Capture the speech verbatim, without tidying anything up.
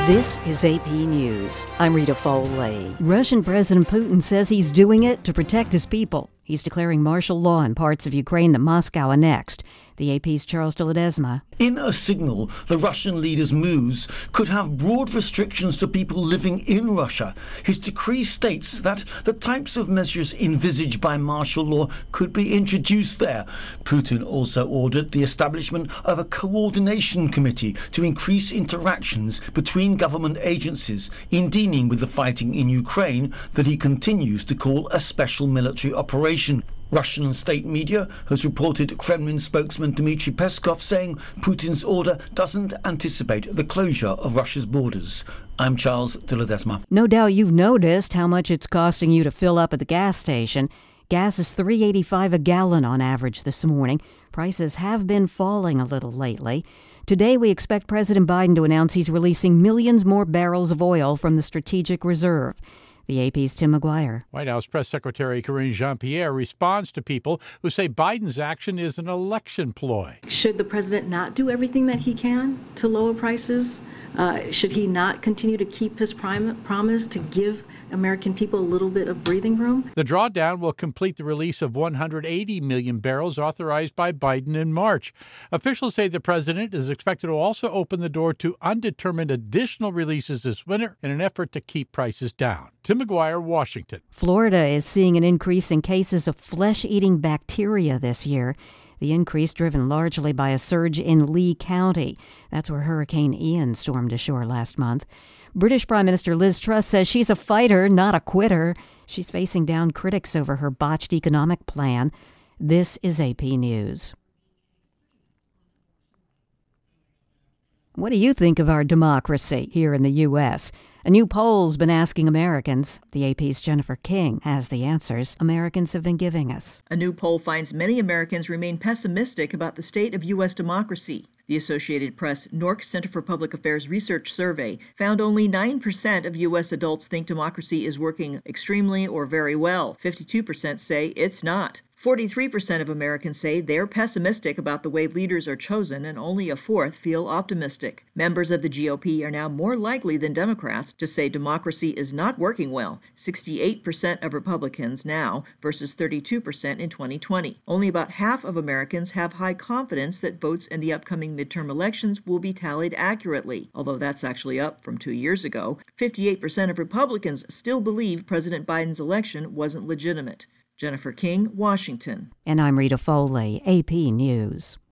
This is A P News. I'm Rita Foley. Russian President Putin says he's doing it to protect his people. He's declaring martial law in parts of Ukraine that Moscow annexed. The A P's Charles de Ledesma. In a signal, the Russian leader's moves could have broad restrictions to people living in Russia. His decree states that the types of measures envisaged by martial law could be introduced there. Putin also ordered the establishment of a coordination committee to increase interactions between government agencies in dealing with the fighting in Ukraine that he continues to call a special military operation. Russian state media has reported Kremlin spokesman Dmitry Peskov saying Putin's order doesn't anticipate the closure of Russia's borders. I'm Charles de Ledesma. No doubt you've noticed how much it's costing you to fill up at the gas station. Gas is three dollars and eighty-five cents a gallon on average this morning. Prices have been falling a little lately. Today, we expect President Biden to announce he's releasing millions more barrels of oil from the strategic reserve. The A P's Tim McGuire. White House Press Secretary Karine Jean-Pierre responds to people who say Biden's action is an election ploy. Should the president not do everything that he can to lower prices? Uh, should he not continue to keep his prim- promise to give American people a little bit of breathing room? The drawdown will complete the release of one hundred eighty million barrels authorized by Biden in March. Officials say the president is expected to also open the door to undetermined additional releases this winter in an effort to keep prices down. Tim McGuire, Washington. Florida is seeing an increase in cases of flesh-eating bacteria this year. The increase driven largely by a surge in Lee County. That's where Hurricane Ian stormed ashore last month. British Prime Minister Liz Truss says she's a fighter, not a quitter. She's facing down critics over her botched economic plan. This is A P News. What do you think of our democracy here in the U S? A new poll's been asking Americans. The A P's Jennifer King has the answers Americans have been giving us. A new poll finds many Americans remain pessimistic about the state of U S democracy. The Associated Press N O R C Center for Public Affairs Research survey found only nine percent of U S adults think democracy is working extremely or very well. fifty-two percent say it's not. forty-three percent of Americans say they're pessimistic about the way leaders are chosen, and only a fourth feel optimistic. Members of the G O P are now more likely than Democrats to say democracy is not working well. sixty-eight percent of Republicans now versus thirty-two percent in twenty twenty. Only about half of Americans have high confidence that votes in the upcoming midterm elections will be tallied accurately, although that's actually up from two years ago. fifty-eight percent of Republicans still believe President Biden's election wasn't legitimate. Jennifer King, Washington. And I'm Rita Foley, A P News.